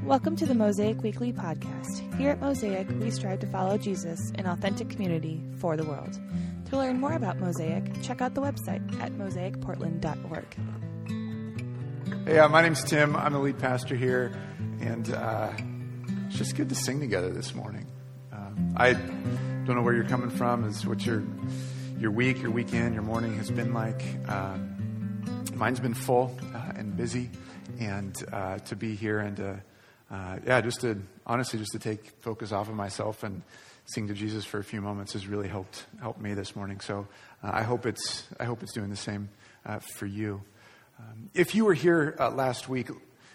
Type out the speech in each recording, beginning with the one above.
Welcome to the Mosaic Weekly Podcast. Here at Mosaic, we strive to follow Jesus in authentic community for the world. To learn more about Mosaic, check out the website at mosaicportland.org. Hey, my name's Tim. I'm the lead pastor here, and it's just good to sing together this morning. I don't know where you're coming from, is what your week, your weekend, your morning has been like. Mine's been full and busy, and to be here and just to take focus off of myself and sing to Jesus for a few moments has really helped me this morning. So I hope it's doing the same for you. If you were here last week,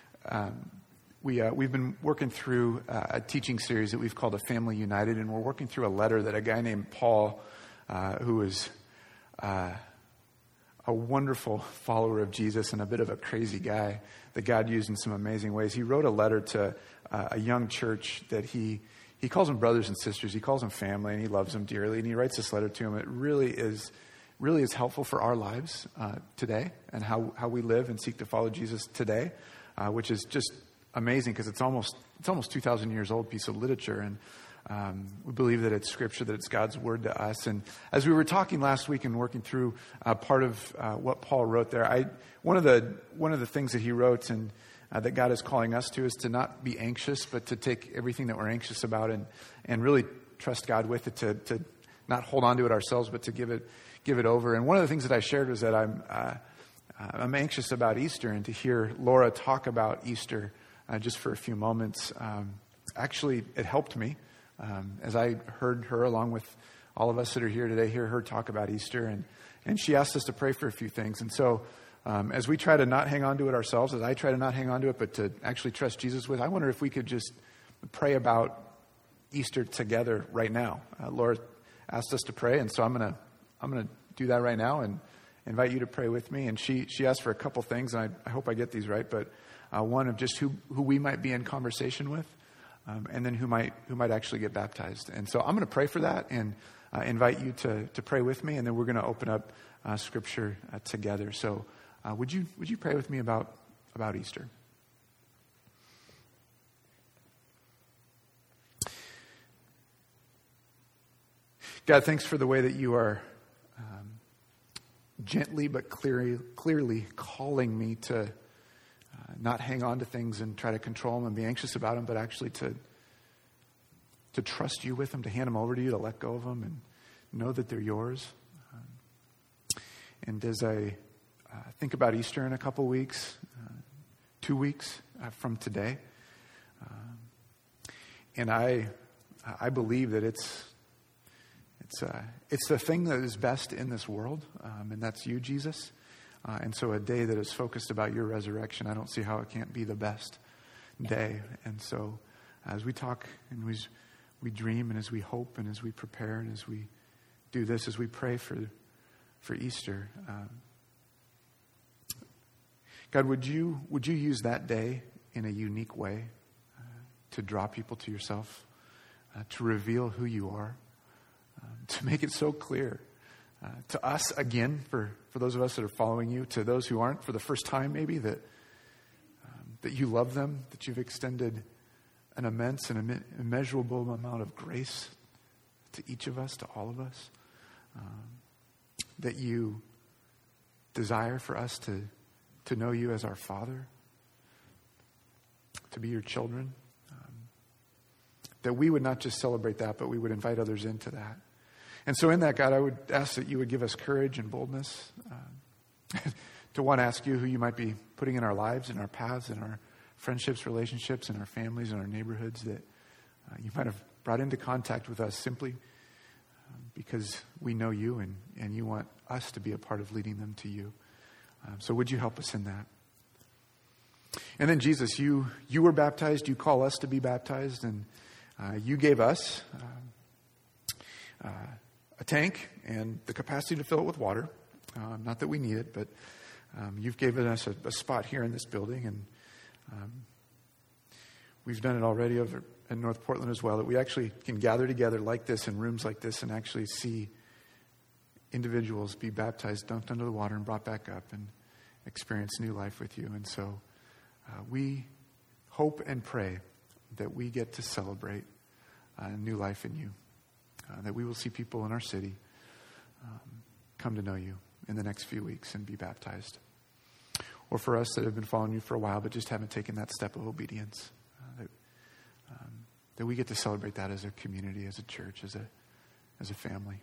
we've been working through a teaching series that we've called A Family United, and we're working through a letter that a guy named Paul, who is a wonderful follower of Jesus and a bit of a crazy guy that God used in some amazing ways. He wrote a letter to a young church that he calls them brothers and sisters. He calls them family, and he loves them dearly. And he writes this letter to them. It really is helpful for our lives today and how we live and seek to follow Jesus today, which is just amazing because it's almost 2,000 years old piece of literature, and we believe that it's Scripture, that it's God's Word to us. And as we were talking last week and working through part of what Paul wrote there, one of the things that he wrote and that God is calling us to is to not be anxious, but to take everything that we're anxious about and really trust God with it, to not hold on to it ourselves, but to give it over. And one of the things that I shared was that I'm anxious about Easter, and to hear Laura talk about Easter just for a few moments, actually it helped me. As I heard her, along with all of us that are here today, hear her talk about Easter, and she asked us to pray for a few things. And so as we try to not hang on to it ourselves, as I try to not hang on to it, but to actually trust Jesus with, I wonder if we could just pray about Easter together right now. Laura asked us to pray, and so I'm gonna do that right now and invite you to pray with me. And she asked for a couple things, and I hope I get these right, but one of just who we might be in conversation with, and then who might actually get baptized. And so I'm going to pray for that and invite you to pray with me, and then we're going to open up Scripture together. So would you pray with me about Easter? God, thanks for the way that you are gently but clearly calling me to not hang on to things and try to control them and be anxious about them, but actually to trust you with them, to hand them over to you, to let go of them and know that they're yours. And as I think about Easter in a couple weeks, 2 weeks from today, and I believe that it's the thing that is best in this world, and that's you, Jesus. And so a day that is focused about your resurrection, I don't see how it can't be the best day. And so as we talk and we dream and as we hope and as we prepare and as we do this, as we pray for Easter, God, would you use that day in a unique way to draw people to yourself, to reveal who you are, to make it so clear to us again, for those of us that are following you, to those who aren't for the first time maybe, that you love them, that you've extended an immense and immeasurable amount of grace to each of us, to all of us, that you desire for us to know you as our Father, to be your children, that we would not just celebrate that, but we would invite others into that. And so in that, God, I would ask that you would give us courage and boldness to want to ask you who you might be putting in our lives, in our paths, in our friendships, relationships, in our families, in our neighborhoods, that you might have brought into contact with us simply because we know you and you want us to be a part of leading them to you. So would you help us in that? And then Jesus, you were baptized, you call us to be baptized, and you gave us a tank and the capacity to fill it with water. Not that we need it, but you've given us a spot here in this building, and we've done it already over in North Portland as well, that we actually can gather together like this in rooms like this and actually see individuals be baptized, dunked under the water, and brought back up and experience new life with you. And so we hope and pray that we get to celebrate new life in you, that we will see people in our city come to know you in the next few weeks and be baptized. Or for us that have been following you for a while but just haven't taken that step of obedience, that we get to celebrate that as a community, as a church, as a family.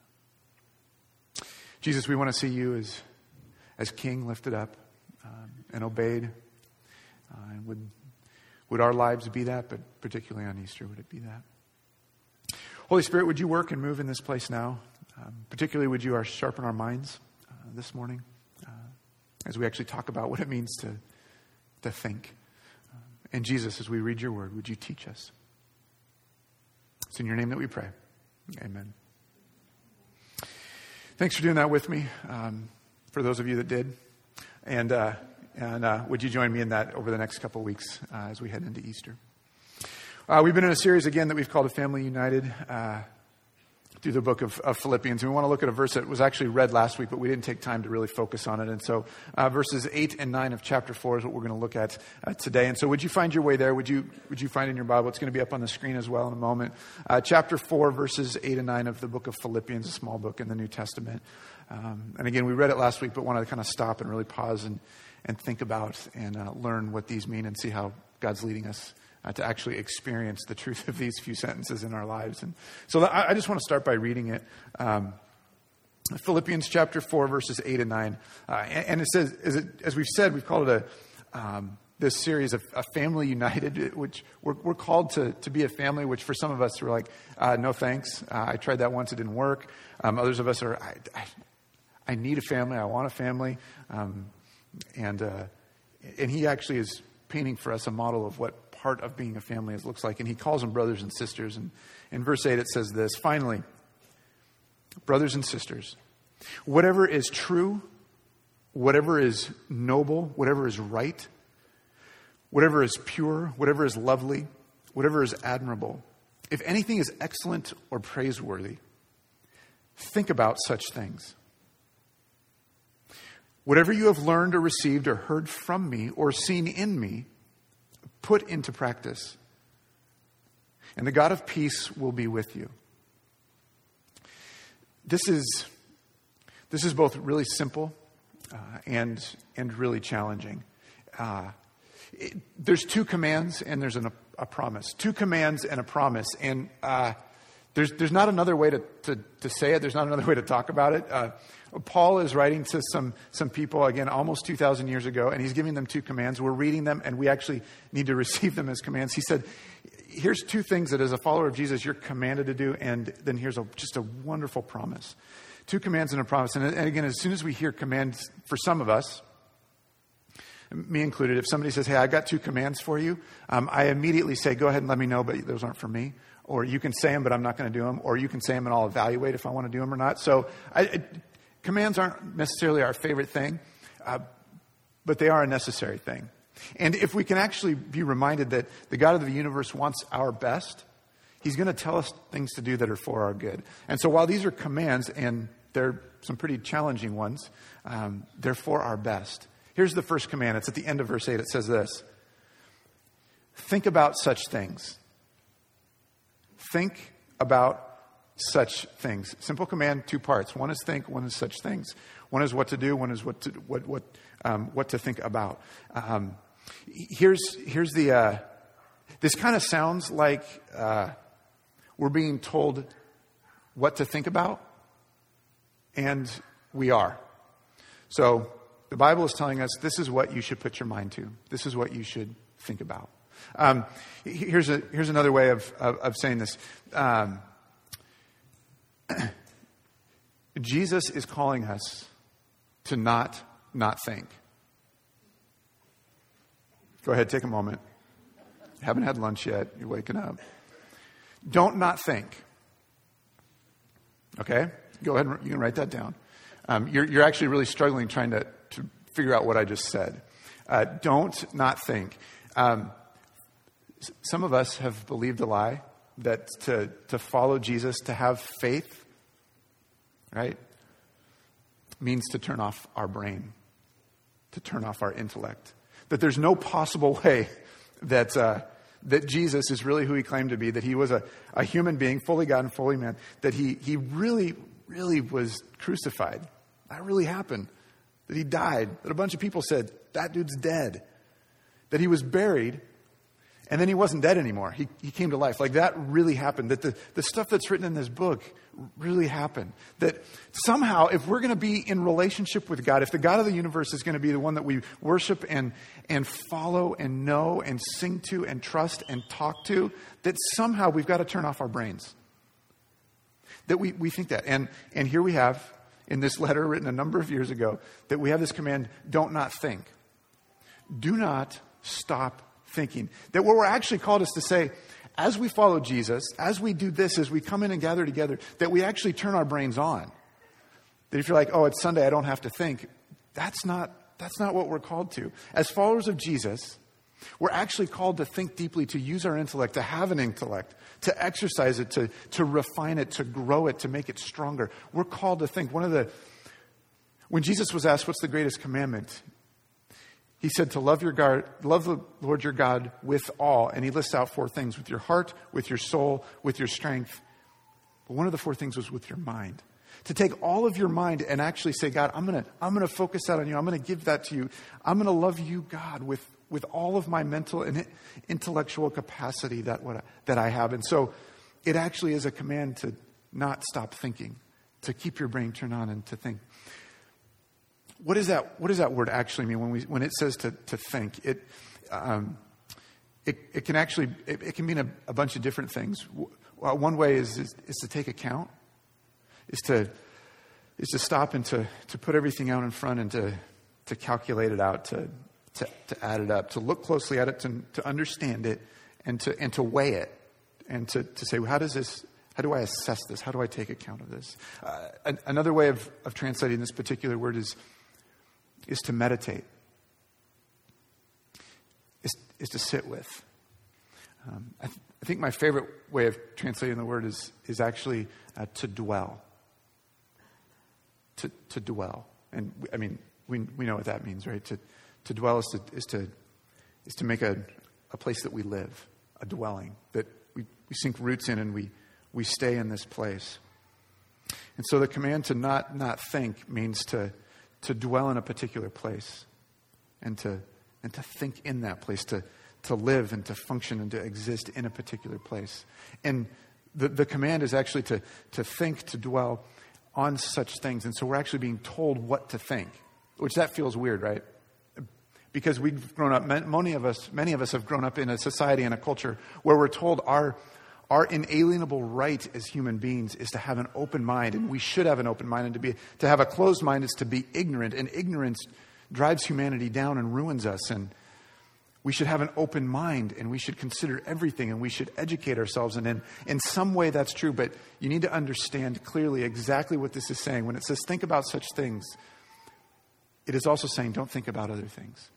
Jesus, we want to see you as King lifted up and obeyed. And would our lives be that, but particularly on Easter, would it be that? Holy Spirit, would you work and move in this place now? Particularly, would you sharpen our minds this morning as we actually talk about what it means to think. And Jesus, as we read your word, would you teach us? It's in your name that we pray. Amen. Thanks for doing that with me, for those of you that did. And would you join me in that over the next couple of weeks as we head into Easter? We've been in a series again that we've called A Family United through the book of Philippians. And we want to look at a verse that was actually read last week, but we didn't take time to really focus on it. And so verses 8 and 9 of chapter 4 is what we're going to look at today. And so would you find your way there? Would you find in your Bible? It's going to be up on the screen as well in a moment. Chapter 4, verses 8 and 9 of the book of Philippians, a small book in the New Testament. And again, we read it last week, but want to kind of stop and really pause and think about and learn what these mean and see how God's leading us to actually experience the truth of these few sentences in our lives. And so I just want to start by reading it. Philippians chapter 4, verses 8 and 9. And it says, as we've said, we've called it this series of A Family United, which we're called to be a family, which for some of us are like, no thanks. I tried that once, it didn't work. Others of us are, I need a family, I want a family. And he actually is painting for us a model of what part of being a family looks like. And he calls them brothers and sisters. And in verse 8 it says this: finally, brothers and sisters, whatever is true, whatever is noble, whatever is right, whatever is pure, whatever is lovely, whatever is admirable, if anything is excellent or praiseworthy, think about such things. Whatever you have learned or received or heard from me or seen in me, put into practice, and the God of peace will be with you. This is both really simple and really challenging. There's two commands and there's a promise. Two commands and a promise, and there's not another way to say it. There's not another way to talk about it. Paul is writing to some people, again, almost 2,000 years ago, and he's giving them two commands. We're reading them, and we actually need to receive them as commands. He said, here's two things that as a follower of Jesus, you're commanded to do, and then here's just a wonderful promise. Two commands and a promise. And again, as soon as we hear commands, for some of us, me included, if somebody says, hey, I've got two commands for you, I immediately say, go ahead and let me know, but those aren't for me. Or you can say them, but I'm not going to do them. Or you can say them, and I'll evaluate if I want to do them or not. So commands aren't necessarily our favorite thing, but they are a necessary thing. And if we can actually be reminded that the God of the universe wants our best, he's going to tell us things to do that are for our good. And so while these are commands, and they're some pretty challenging ones, they're for our best. Here's the first command. It's at the end of verse 8. It says this: think about such things. Think about such things. Simple command, two parts. One is think, one is such things. One is what to do, one is what to think about. Here's the. This kind of sounds like we're being told what to think about, and we are. So the Bible is telling us this is what you should put your mind to. This is what you should think about. Here's another way of saying this. Jesus is calling us to not think. Go ahead, take a moment. Haven't had lunch yet. You're waking up. Don't not think. Okay? Go ahead and you can write that down. You're actually really struggling trying to figure out what I just said. Don't not think. Some of us have believed a lie that to follow Jesus, to have faith, right, means to turn off our brain, to turn off our intellect. That there's no possible way that Jesus is really who he claimed to be, that he was a human being, fully God and fully man, that he really, really was crucified. That really happened. That he died. That a bunch of people said, that dude's dead. That he was buried, and then he wasn't dead anymore. He came to life. Like, that really happened. That the stuff that's written in this book really happened. That somehow, if we're going to be in relationship with God, if the God of the universe is going to be the one that we worship and follow and know and sing to and trust and talk to, that somehow we've got to turn off our brains. That we think that. And here we have, in this letter written a number of years ago, that we have this command, don't not think. Do not stop thinking. That what we're actually called is to say, as we follow Jesus, as we do this, as we come in and gather together, that we actually turn our brains on. That if you're like, oh, it's Sunday, I don't have to think. That's not what we're called to. As followers of Jesus, we're actually called to think deeply, to use our intellect, to have an intellect, to exercise it, to refine it, to grow it, to make it stronger. We're called to think. When Jesus was asked, what's the greatest commandment? He said to love the Lord your God with all. And he lists out 4 things: with your heart, with your soul, with your strength. But one of the 4 things was with your mind. To take all of your mind and actually say, God, I'm going to focus that on you. I'm going to give that to you. I'm going to love you, God, with all of my mental and intellectual capacity that I have. And so it actually is a command to not stop thinking, to keep your brain turned on and to think. What does that word actually mean when it says to think? It can mean a bunch of different things. One way is to take account, is to stop and to put everything out in front and to calculate it out, to add it up, to look closely at it, to understand it, and to weigh it, and to say, well, how do I assess this? How do I take account of this? Another way of translating this particular word is to meditate, is to sit with. I think my favorite way of translating the word is actually to dwell. To dwell, and I mean we know what that means, right? To dwell is to make a place that we live, a dwelling that we sink roots in, and we stay in this place. And so the command to not think means to dwell in a particular place, and to think in that place, to live and to function and to exist in a particular place. And the command is actually to think, to dwell on such things. And so we're actually being told what to think, which that feels weird, right? Because we've grown up, many of us have grown up in a society and a culture where we're told our inalienable right as human beings is to have an open mind, and we should have an open mind, and to have a closed mind is to be ignorant, and ignorance drives humanity down and ruins us. And we should have an open mind, and we should consider everything, and we should educate ourselves. And in some way that's true, but you need to understand clearly exactly what this is saying. When it says think about such things, it is also saying don't think about other things.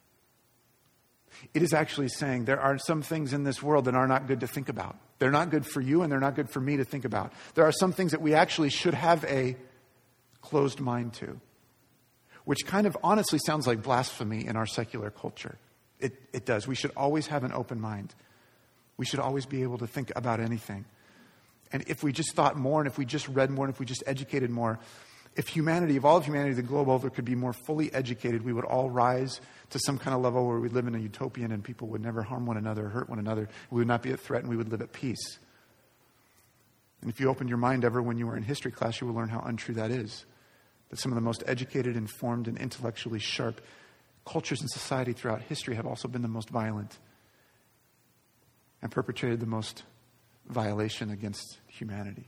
It is actually saying there are some things in this world that are not good to think about. They're not good for you, and they're not good for me to think about. There are some things that we actually should have a closed mind to, which kind of honestly sounds like blasphemy in our secular culture. It does. We should always have an open mind. We should always be able to think about anything. And if we just thought more, and if we just read more, and if we just educated more, if all of humanity, the globe over, could be more fully educated, we would all rise to some kind of level where we live in a utopian and people would never harm one another, hurt one another. We would not be a threat, and we would live at peace. And if you opened your mind ever when you were in history class, you will learn how untrue that is. That some of the most educated, informed, and intellectually sharp cultures in society throughout history have also been the most violent and perpetrated the most violation against humanity.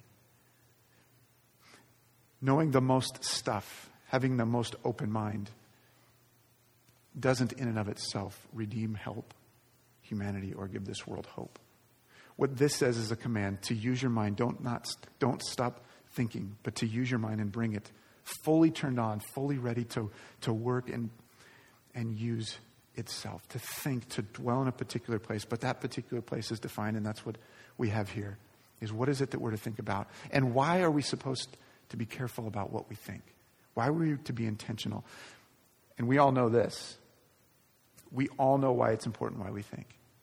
Knowing the most stuff, having the most open mind, doesn't in and of itself redeem, help humanity, or give this world hope. What this says is a command to use your mind. Don't stop thinking, but to use your mind and bring it fully turned on, fully ready to work and use itself, to think, to dwell in a particular place. But that particular place is defined, and that's what we have here, is what is it that we're to think about? And why are we supposed to be careful about what we think? Why are we to be intentional? And we all know this. We all know why it's important why we think.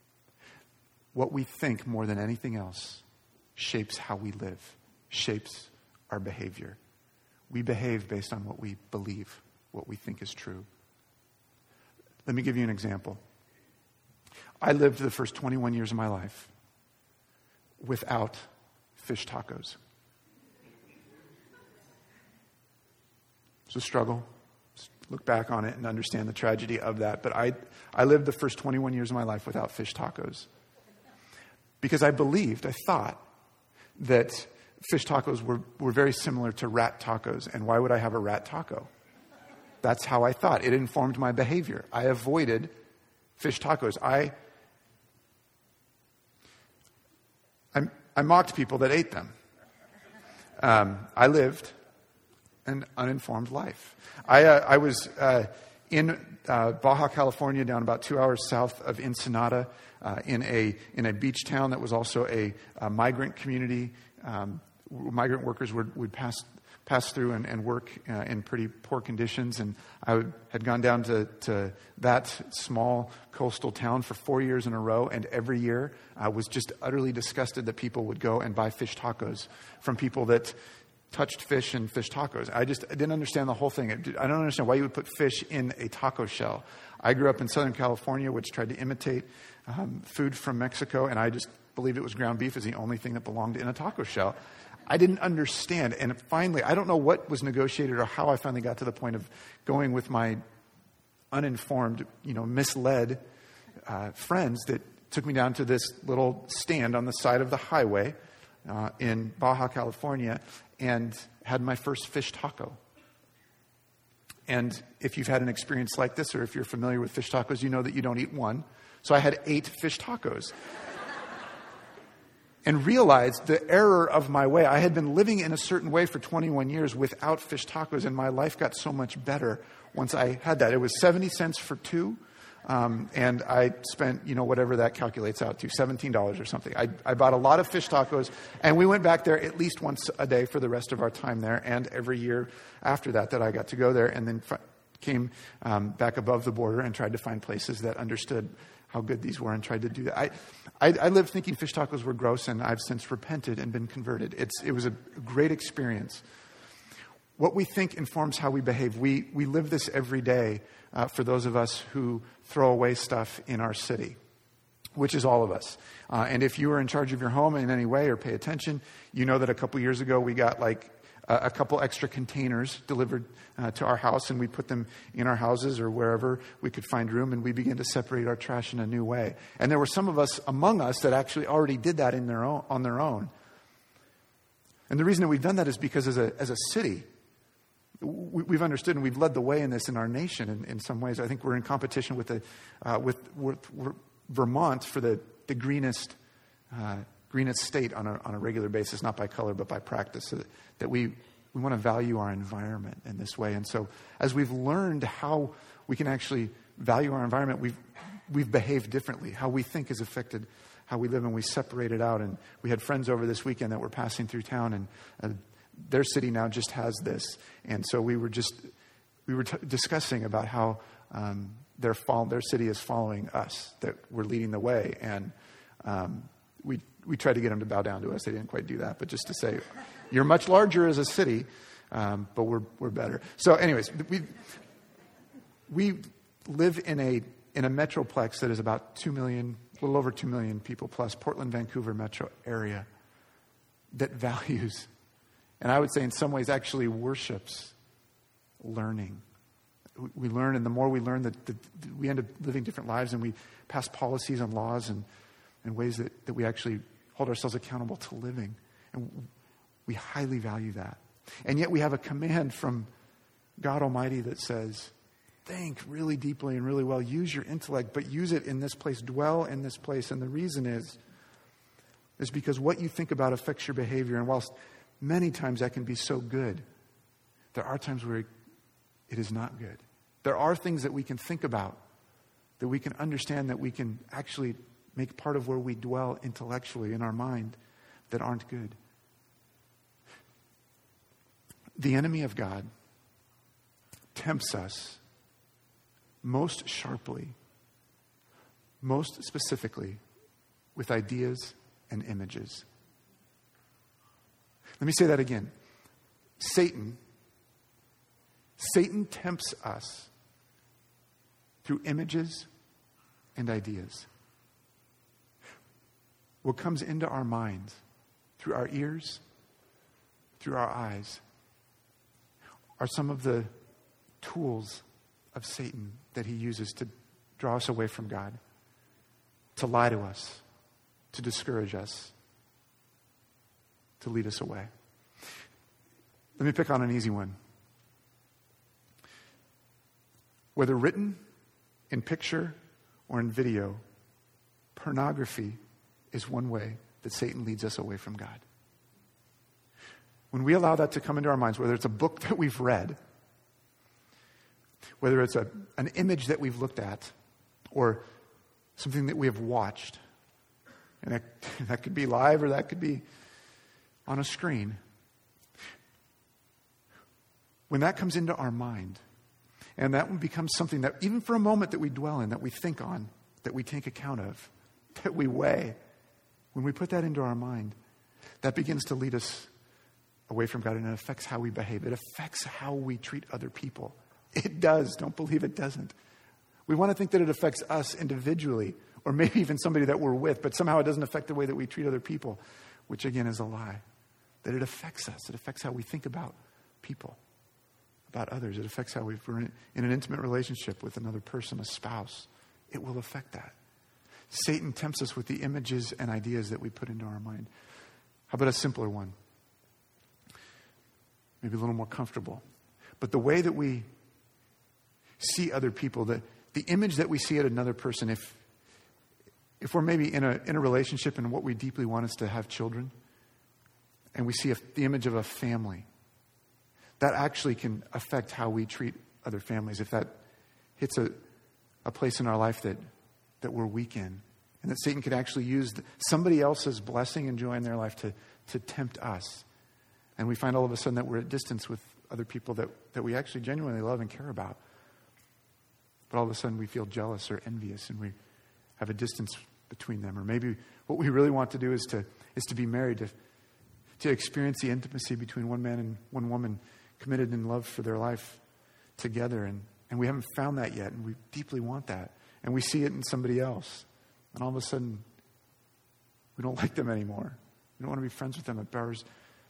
what we think more than anything else shapes how we live, shapes our behavior. We behave based on what we believe, what we think is true. Let me give you an example. I lived the first 21 years of my life without fish tacos. It's a struggle. Look back on it and understand the tragedy of that. But I lived the first 21 years of my life without fish tacos. Because I thought that fish tacos were very similar to rat tacos. And why would I have a rat taco? That's how I thought. It informed my behavior. I avoided fish tacos. I mocked people that ate them. I lived an uninformed life. I was in Baja California, down about 2 hours south of Ensenada, in a beach town that was also a migrant community. Migrant workers would pass through and work in pretty poor conditions. And I had gone down to that small coastal town for 4 years in a row. And every year I was just utterly disgusted that people would go and buy fish tacos from people that touched fish and fish tacos. I didn't understand the whole thing. I don't understand why you would put fish in a taco shell. I grew up in Southern California, which tried to imitate food from Mexico. And I just believed it was ground beef is the only thing that belonged in a taco shell. I didn't understand. And finally, I don't know what was negotiated or how I finally got to the point of going with my uninformed, misled friends that took me down to this little stand on the side of the highway in Baja California and had my first fish taco. And if you've had an experience like this, or if you're familiar with fish tacos, you know that you don't eat one. So I had 8 fish tacos. And realized the error of my way. I had been living in a certain way for 21 years without fish tacos, and my life got so much better once I had that. It was 70 cents for 2, and I spent, whatever that calculates out to, $17 or something. I bought a lot of fish tacos, and we went back there at least once a day for the rest of our time there, and every year after that I got to go there, and then came back above the border and tried to find places that understood how good these were and tried to do that. I lived thinking fish tacos were gross, and I've since repented and been converted. It was a great experience. What we think informs how we behave. We live this every day for those of us who throw away stuff in our city, which is all of us. And if you are in charge of your home in any way or pay attention, you know that a couple years ago we got a couple extra containers delivered to our house, and we put them in our houses or wherever we could find room, and we began to separate our trash in a new way. And there were some of us among us that actually already did that on their own. And the reason that we've done that is because as a city, we've understood and we've led the way in this in our nation in some ways. I think we're in competition with Vermont for the greenest state on a regular basis, not by color but by practice, so that we want to value our environment in this way. And so as we've learned how we can actually value our environment, we've behaved differently. How we think has affected how we live, and we separate it out. And we had friends over this weekend that were passing through town, and their city now just has this. And so we were discussing about how their city is following us, that we're leading the way. And we tried to get them to bow down to us. They didn't quite do that, but just to say, you're much larger as a city, but we're better. So anyways, we live in a metroplex that is about 2 million, a little over 2 million people plus, Portland, Vancouver metro area, that values, and I would say in some ways actually worships learning. We learn, and the more we learn, that we end up living different lives, and we pass policies and laws and ways that we actually hold ourselves accountable to living. And we highly value that. And yet we have a command from God Almighty that says, think really deeply and really well. Use your intellect, but use it in this place. Dwell in this place. And the reason is because what you think about affects your behavior. And whilst many times that can be so good, there are times where it is not good. There are things that we can think about, that we can understand, that we can actually make part of where we dwell intellectually in our mind, that aren't good. The enemy of God tempts us most sharply, most specifically, with ideas and images. Let me say that again. Satan tempts us through images and ideas. What comes into our minds through our ears, through our eyes, are some of the tools of Satan that he uses to draw us away from God, to lie to us, to discourage us, to lead us away. Let me pick on an easy one. Whether written, in picture, or in video, pornography is one way that Satan leads us away from God. When we allow that to come into our minds, whether it's a book that we've read, whether it's an image that we've looked at, or something that we have watched, and that could be live or that could be on a screen. When that comes into our mind, and that becomes something that even for a moment that we dwell in, that we think on, that we take account of, that we weigh, when we put that into our mind, that begins to lead us away from God, and it affects how we behave. It affects how we treat other people. It does. Don't believe it doesn't. We want to think that it affects us individually, or maybe even somebody that we're with, but somehow it doesn't affect the way that we treat other people, which again is a lie. That it affects us. It affects how we think about people, about others. It affects how we're in an intimate relationship with another person, a spouse. It will affect that. Satan tempts us with the images and ideas that we put into our mind. How about a simpler one? Maybe a little more comfortable. But the way that we see other people, the image that we see at another person, if we're maybe in a relationship and what we deeply want is to have children, and we see the image of a family, that actually can affect how we treat other families. If that hits a place in our life that we're weak in, and that Satan could actually use somebody else's blessing and joy in their life to tempt us. And we find all of a sudden that we're at distance with other people that we actually genuinely love and care about. But all of a sudden we feel jealous or envious, and we have a distance between them. Or maybe what we really want to do is to be married, to experience the intimacy between one man and one woman committed in love for their life together. And we haven't found that yet, and we deeply want that. And we see it in somebody else. And all of a sudden, we don't like them anymore. We don't want to be friends with them. It bars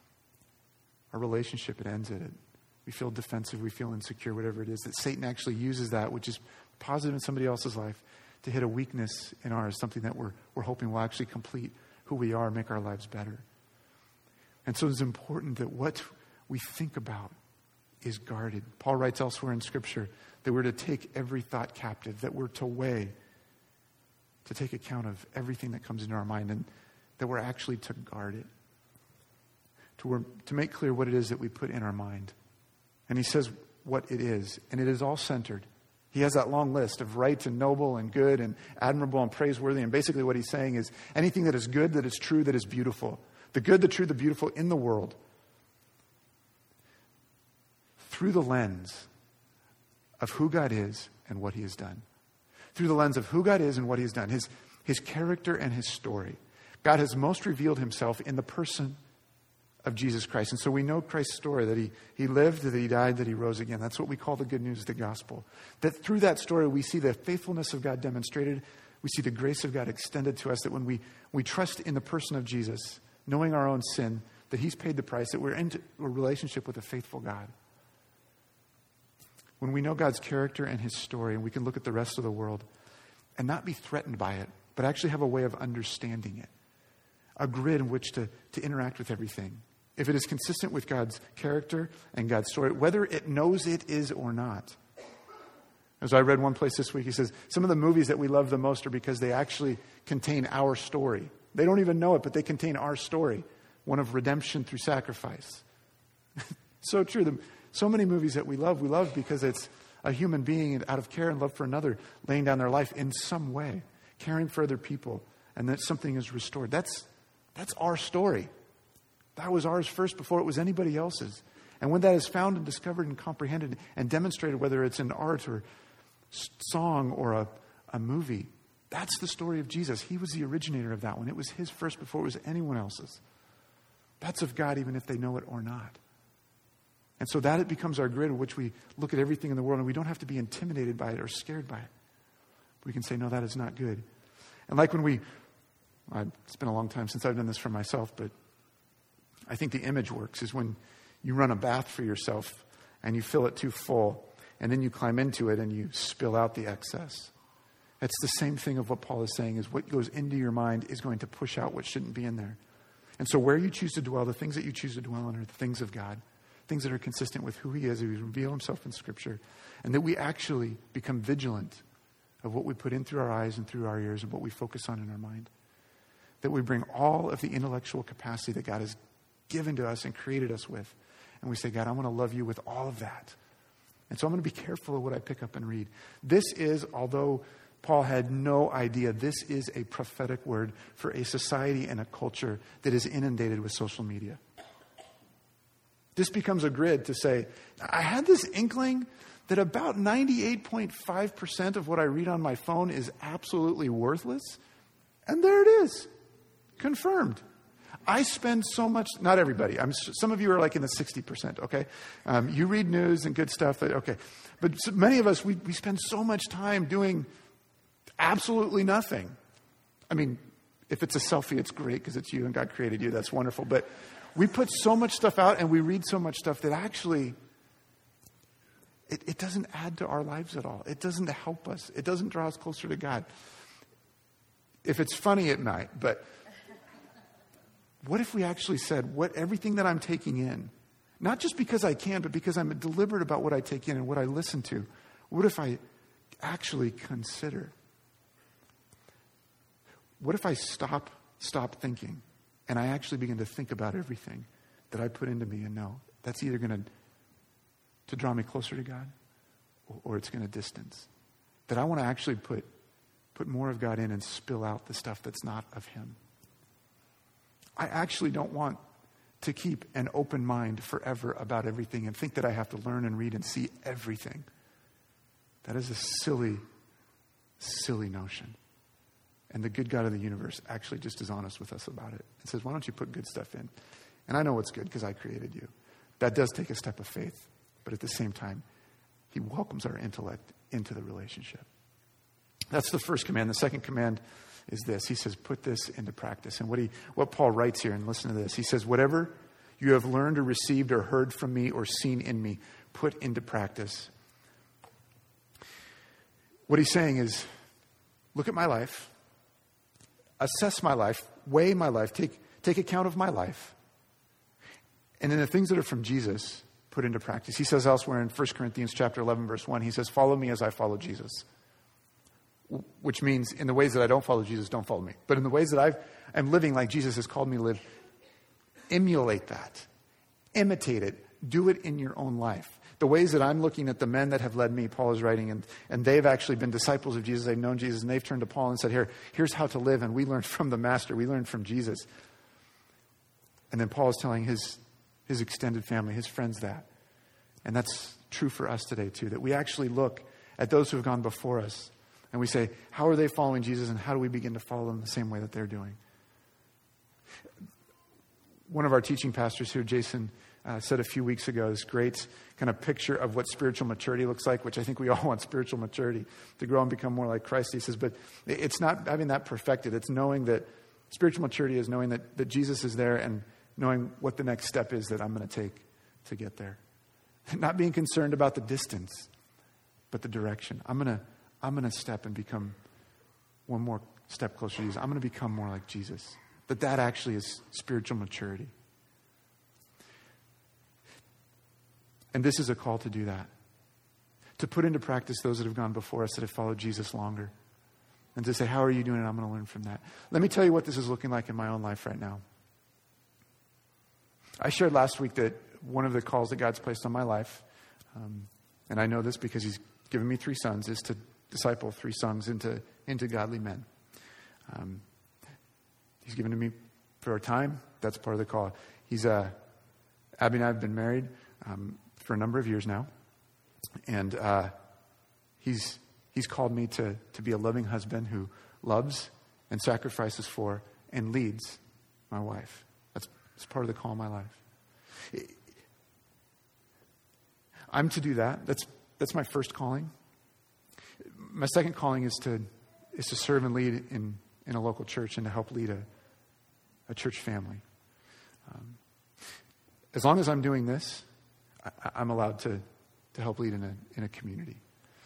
our relationship. It ends it. We feel defensive. We feel insecure, whatever it is. That Satan actually uses that, which is positive in somebody else's life, to hit a weakness in ours, something that we're hoping will actually complete who we are, make our lives better. And so it's important that what we think about is guarded. Paul writes elsewhere in Scripture that we're to take every thought captive, that we're to weigh, to take account of everything that comes into our mind, and that we're actually to guard it, to make clear what it is that we put in our mind. And he says what it is, and it is all centered. He has that long list of right and noble and good and admirable and praiseworthy, and basically what he's saying is anything that is good, that is true, that is beautiful. The good, the true, the beautiful in the world, through the lens of who God is and what he has done. Through the lens of who God is and what he has done, his character and his story. God has most revealed himself in the person of Jesus Christ. And so we know Christ's story, that he lived, that he died, that he rose again. That's what we call the good news of the gospel. That through that story we see the faithfulness of God demonstrated. We see the grace of God extended to us, that when we trust in the person of Jesus, knowing our own sin, that he's paid the price, that we're in a relationship with a faithful God. When we know God's character and his story, and we can look at the rest of the world and not be threatened by it, but actually have a way of understanding it. A grid in which to interact with everything. If it is consistent with God's character and God's story, whether it knows it is or not. As I read one place this week, he says, some of the movies that we love the most are because they actually contain our story. They don't even know it, but they contain our story. One of redemption through sacrifice. So true. So many movies that we love because it's a human being out of care and love for another, laying down their life in some way, caring for other people, and that something is restored. That's our story. That was ours first before it was anybody else's. And when that is found and discovered and comprehended and demonstrated, whether it's in art or song or a movie, That's the story of Jesus. He was the originator of that one. It was his first before it was anyone else's. That's of God, even if they know it or not. And so that it becomes our grid in which we look at everything in the world, and we don't have to be intimidated by it or scared by it. We can say, no, that is not good. And like when it's been a long time since I've done this for myself, but I think the image works, is when you run a bath for yourself and you fill it too full, and then you climb into it and you spill out the excess. It's the same thing of what Paul is saying, is what goes into your mind is going to push out what shouldn't be in there. And so where you choose to dwell, the things that you choose to dwell on are the things of God, things that are consistent with who he is, who he's revealed himself in Scripture, and that we actually become vigilant of what we put in through our eyes and through our ears and what we focus on in our mind. That we bring all of the intellectual capacity that God has given to us and created us with, and we say, God, I want to love you with all of that. And so I'm going to be careful of what I pick up and read. This is, although Paul had no idea, this is a prophetic word for a society and a culture that is inundated with social media. This becomes a grid to say, I had this inkling that about 98.5% of what I read on my phone is absolutely worthless. And there it is. Confirmed. I spend so much, not everybody, some of you are like in the 60%, okay? You read news and good stuff, okay. But many of us, we spend so much time doing absolutely nothing. I mean, if it's a selfie, it's great because it's you and God created you. That's wonderful. But we put so much stuff out and we read so much stuff that actually it doesn't add to our lives at all. It doesn't help us. It doesn't draw us closer to God. If it's funny, it might. But what if we actually said, everything that I'm taking in, not just because I can, but because I'm deliberate about what I take in and what I listen to, what if I actually consider? What if I stop thinking and I actually begin to think about everything that I put into me and know that's either going to draw me closer to God or it's going to distance? That I want to actually put more of God in and spill out the stuff that's not of him. I actually don't want to keep an open mind forever about everything and think that I have to learn and read and see everything. That is a silly, silly notion. And the good God of the universe actually just is honest with us about it and says, why don't you put good stuff in? And I know what's good because I created you. That does take a step of faith. But at the same time, he welcomes our intellect into the relationship. That's the first command. The second command is this. He says, put this into practice. And what Paul writes here, and listen to this. He says, whatever you have learned or received or heard from me or seen in me, put into practice. What he's saying is, look at my life, assess my life, weigh my life, take account of my life. And then the things that are from Jesus, put into practice. He says elsewhere in 1 Corinthians chapter 11, verse 1, he says, follow me as I follow Jesus. Which means in the ways that I don't follow Jesus, don't follow me. But in the ways that I'm living like Jesus has called me to live, emulate that. Imitate it. Do it in your own life. The ways that I'm looking at the men that have led me, Paul is writing, and they've actually been disciples of Jesus. They've known Jesus, and they've turned to Paul and said, here's how to live. And we learned from the Master. We learned from Jesus. And then Paul is telling his extended family, his friends that. And that's true for us today too, that we actually look at those who have gone before us and we say, how are they following Jesus, and how do we begin to follow them the same way that they're doing? One of our teaching pastors here, Jason, said a few weeks ago, this great kind of picture of what spiritual maturity looks like, which I think we all want spiritual maturity to grow and become more like Christ. He says, but it's not having that perfected. It's knowing that spiritual maturity is knowing that Jesus is there and knowing what the next step is that I'm going to take to get there. Not being concerned about the distance, but the direction. I'm going to step and become one more step closer to Jesus. I'm going to become more like Jesus. That actually is spiritual maturity. And this is a call to do that. To put into practice those that have gone before us, that have followed Jesus longer. And to say, how are you doing? And I'm going to learn from that. Let me tell you what this is looking like in my own life right now. I shared last week that one of the calls that God's placed on my life, and I know this because he's given me 3 sons, is to disciple 3 sons into godly men. He's given to me for a time. That's part of the call. Abby and I have been married for a number of years now. And he's called me to be a loving husband who loves and sacrifices for and leads my wife. That's part of the call of my life. I'm to do that. That's my first calling. My second calling is to serve and lead in a local church and to help lead a church family. As long as I'm doing this, I'm allowed to help lead in a community.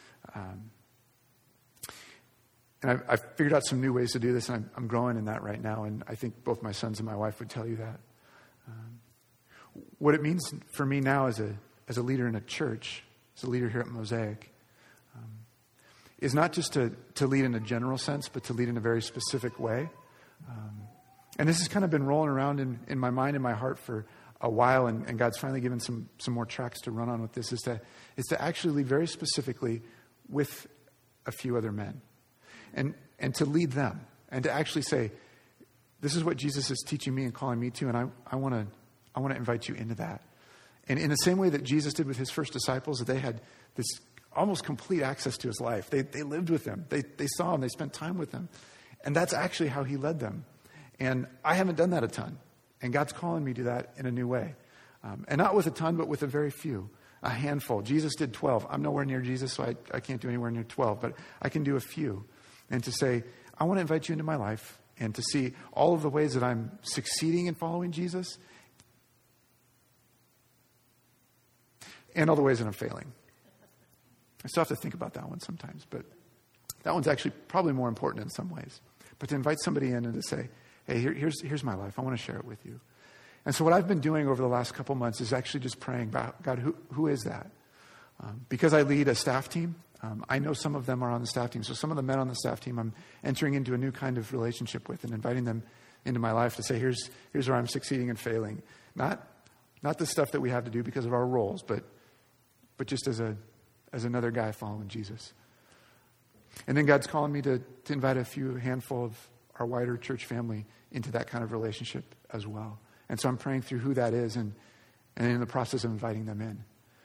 And I've figured out some new ways to do this, and I'm growing in that right now, and I think both my sons and my wife would tell you that. What it means for me now as a leader in a church, as a leader here at Mosaic, is not just to lead in a general sense, but to lead in a very specific way. And this has kind of been rolling around in my mind and my heart for a while, and God's finally given some more tracks to run on with this, is to actually lead very specifically with a few other men. And to lead them, and to actually say, this is what Jesus is teaching me and calling me to, and I want to invite you into that. And in the same way that Jesus did with his first disciples, that they had this almost complete access to his life. They lived with him. They saw him. They spent time with him. And that's actually how he led them. And I haven't done that a ton. And God's calling me to that in a new way. And not with a ton, but with a very few. A handful. Jesus did 12. I'm nowhere near Jesus, so I can't do anywhere near 12. But I can do a few. And to say, I want to invite you into my life. And to see all of the ways that I'm succeeding in following Jesus. And all the ways that I'm failing. I still have to think about that one sometimes. But that one's actually probably more important in some ways. But to invite somebody in and to say, hey, here's my life. I want to share it with you. And so what I've been doing over the last couple months is actually just praying about, God, who is that? Because I lead a staff team, I know some of them are on the staff team. So some of the men on the staff team I'm entering into a new kind of relationship with and inviting them into my life to say, here's where I'm succeeding and failing. Not the stuff that we have to do because of our roles, but just as another guy following Jesus. And then God's calling me to invite a handful of our wider church family into that kind of relationship as well. And so I'm praying through who that is and in the process of inviting them in.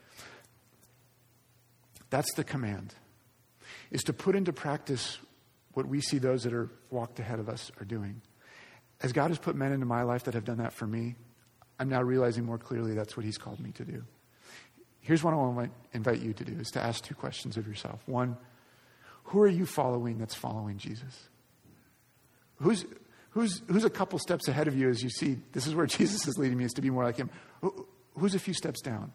That's the command, is to put into practice what we see those that are walked ahead of us are doing. As God has put men into my life that have done that for me, I'm now realizing more clearly that's what he's called me to do. Here's what I want to invite you to do, is to ask two questions of yourself. One, who are you following that's following Jesus? Who's a couple steps ahead of you as you see this is where Jesus is leading me, is to be more like him? Who's a few steps down?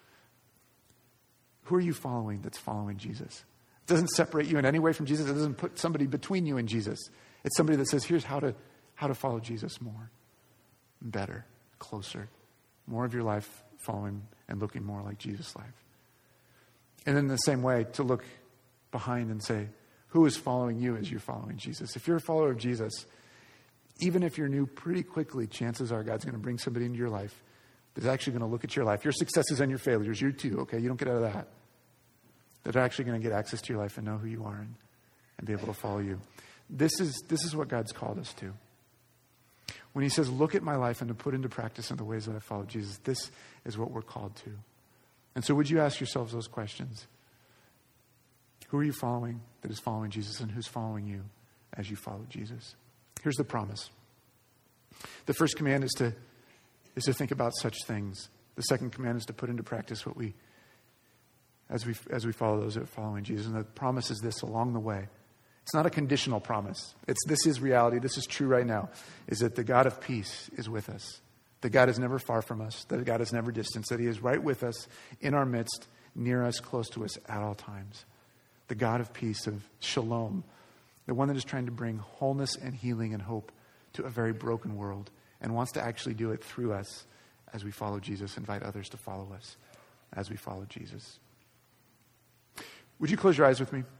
Who are you following that's following Jesus? It doesn't separate you in any way from Jesus. It doesn't put somebody between you and Jesus. It's somebody that says, here's how to follow Jesus more, better, closer, more of your life following and looking more like Jesus' life. And in the same way, to look behind and say, who is following you as you're following Jesus? If you're a follower of Jesus, even if you're new, pretty quickly, chances are God's going to bring somebody into your life that's actually going to look at your life, your successes and your failures, you too, okay? You don't get out of that. That are actually going to get access to your life and know who you are and be able to follow you. This is what God's called us to. When he says, look at my life and to put into practice in the ways that I follow Jesus, this is what we're called to. And so would you ask yourselves those questions? Who are you following that is following Jesus, and who's following you as you follow Jesus? Here's the promise. The first command is to think about such things. The second command is to put into practice what as we follow those that are following Jesus. And the promise is this along the way. It's not a conditional promise. This is reality. This is true right now, is that the God of peace is with us. That God is never far from us. That God is never distant. That he is right with us, in our midst, near us, close to us at all times. The God of peace, of shalom. The one that is trying to bring wholeness and healing and hope to a very broken world and wants to actually do it through us as we follow Jesus, invite others to follow us as we follow Jesus. Would you close your eyes with me?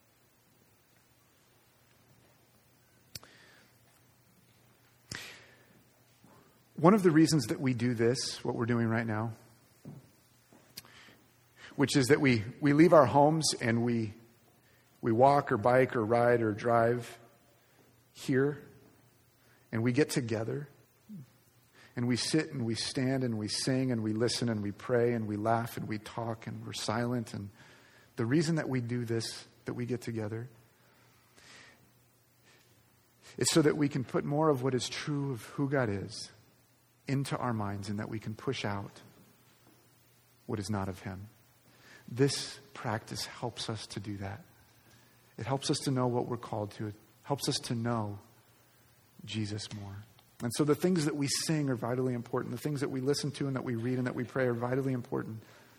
One of the reasons that we do this, what we're doing right now, which is that we leave our homes and we walk or bike or ride or drive here, and we get together, and we sit and we stand and we sing and we listen and we pray and we laugh and we talk and we're silent. And the reason that we do this, that we get together, It's so that we can put more of what is true of who God is into our minds and that we can push out what is not of him. This practice helps us to do that. It helps us to know what we're called to. It helps us to know Jesus more. And so the things that we sing are vitally important. The things that we listen to and that we read and that we pray are vitally important.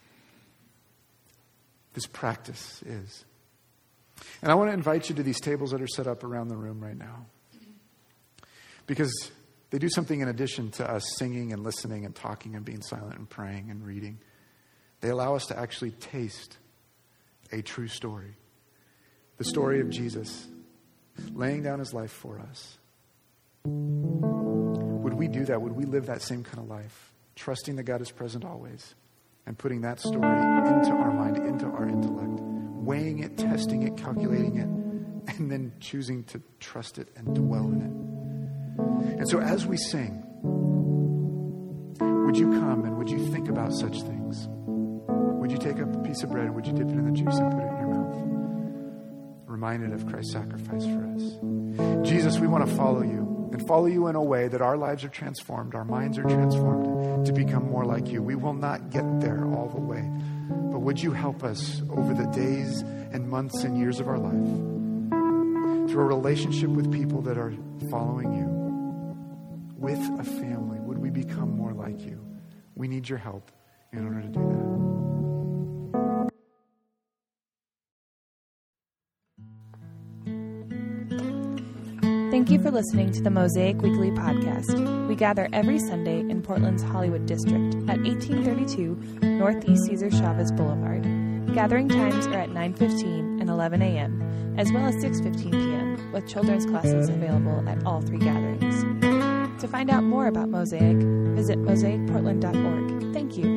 This practice is. And I want to invite you to these tables that are set up around the room right now. Because they do something in addition to us singing and listening and talking and being silent and praying and reading. They allow us to actually taste a true story. The story of Jesus laying down his life for us. Would we do that? Would we live that same kind of life? Trusting that God is present always and putting that story into our mind, into our intellect, weighing it, testing it, calculating it, and then choosing to trust it and dwell in it. And so as we sing, would you come and would you think about such things? Would you take a piece of bread and would you dip it in the juice and put it in your mouth? Reminded of Christ's sacrifice for us. Jesus, we want to follow you and follow you in a way that our lives are transformed, our minds are transformed to become more like you. We will not get there all the way, but would you help us over the days and months and years of our life through a relationship with people that are following you, with a family, would we become more like you? We need your help in order to do that. Thank you for listening to the Mosaic Weekly Podcast. We gather every Sunday in Portland's Hollywood District at 1832 Northeast Cesar Chavez Boulevard. Gathering times are at 9:15 and 11 a.m., as well as 6:15 p.m., with children's classes available at all three gatherings. To find out more about Mosaic, visit mosaicportland.org. Thank you.